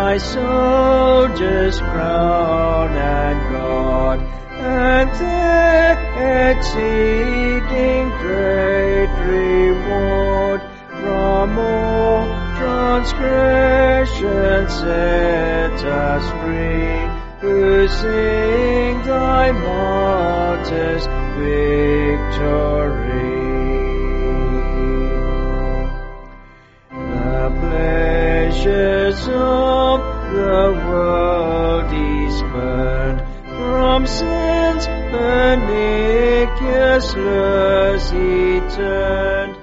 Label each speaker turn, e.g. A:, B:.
A: thy soldier's crown and God, and the exceeding great reward from all transgression set us free, who sing thy martyrs' victory. The pleasures of the world is spurned, from sin's pernicious lures he turned,